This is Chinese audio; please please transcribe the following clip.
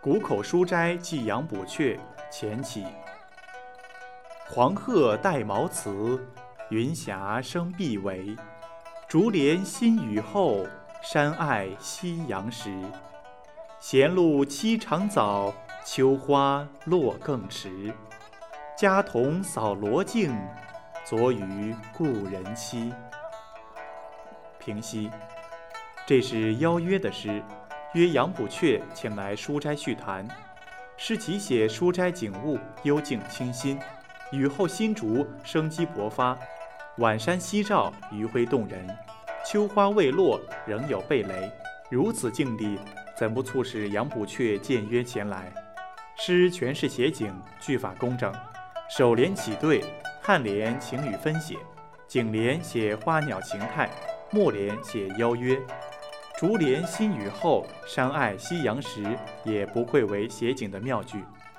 谷口书斋寄杨补阙前起。黄鹤带毛辞，云霞生碧围。竹帘新雨后，山爱夕阳时。闲路栖长早，秋花落更迟。家童扫罗径，昨与故人期。平析：这是邀约的诗，约杨补阙请来书斋叙谈。诗题写书斋景物幽静清新，雨后新竹生机勃发，晚山夕照余晖动人，秋花未落仍有蓓蕾。如此境地，怎不促使杨补阙见约前来？诗全是写景，句法工整，首联起对，颔联情语分写，颈联写花鸟形态，末联写邀约。竹帘新雨后，山爱夕阳时，也不愧为写景的妙句。